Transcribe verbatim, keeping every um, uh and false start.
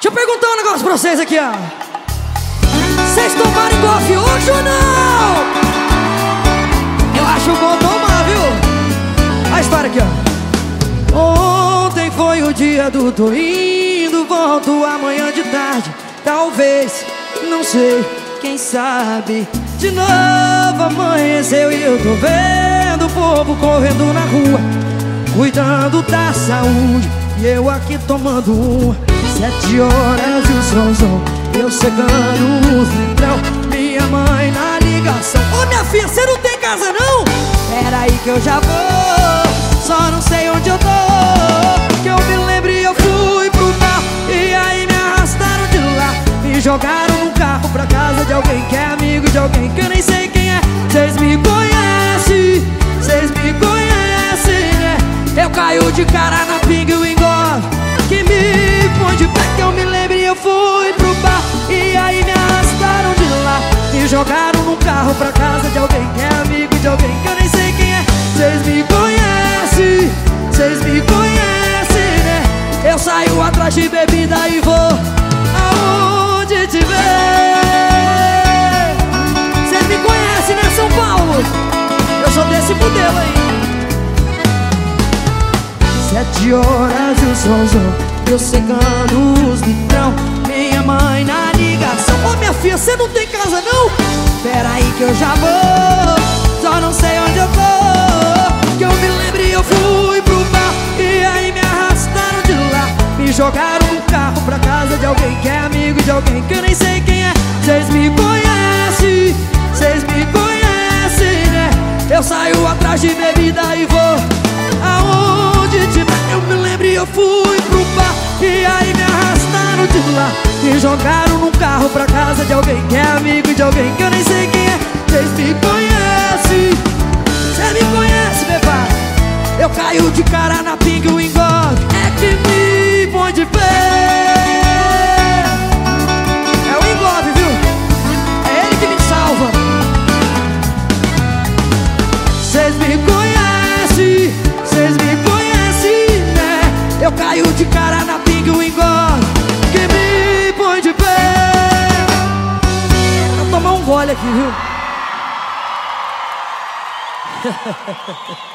eu perguntar um negócio pra vocês aqui, ó. Vocês tomaram golfe hoje ou não? Eu acho bom tomar, viu? A história aqui, ó. Ontem foi o dia do tô indo, volto amanhã de tarde. Talvez, não sei, quem sabe. De novo amanheceu e eu tô vendo o povo correndo na rua, cuidando da saúde, e eu aqui tomando uma. Sete horas e o solzão, eu secando os litrão, minha mãe na ligação. Ô minha filha, você não tem casa não? Pera aí que eu já vou, só não sei onde eu tô. Que eu me lembre, eu fui pro bar, e aí me arrastaram de lá, me jogaram num carro pra casa de alguém que é amigo de alguém que eu nem sei quem é. Cês me conhecem, cês me conhecem, né? Eu caio de cara na pinga e o engole que me põe de pé. Que eu me lembre, eu fui pro bar, e aí me arrastaram de lá, me jogaram num carro pra casa de alguém que é amigo de alguém que eu nem sei quem é. Cês me conhecem, cês me conhecem, né? Eu saio atrás de bebida e vou aonde tiver. Cês me conhecem, né, São Paulo? Eu sou desse modelo aí. Sete horas e o solzão, eu secando os litrão, minha mãe na ligação. Ô minha filha, você não tem casa não? Pera aí que eu já vou, só não sei onde eu tô. Que eu me lembre, eu fui pro bar, e aí me arrastaram de lá, me jogaram no carro pra casa de alguém que é amigo de alguém que eu nem sei quem é. Cês me conhecem, cês me conhecem, né? Eu saio atrás de bebida e vou aonde tiver. Eu me lembro, eu fui pro bar, e aí me arrastaram de lá, me jogaram num carro pra casa de alguém que é amigo de alguém que eu nem sei quem é. Cês me conhecem, cê me conhece, meu pai. Eu caio de cara na pinga e o engole é que me põe de pé. É o engole, viu? É ele que me salva. Cês me conhecem, cês me conhecem, né? Eu caio de cara na pinga e o engole que me põe de pé. Vou tomar um gole aqui, viu?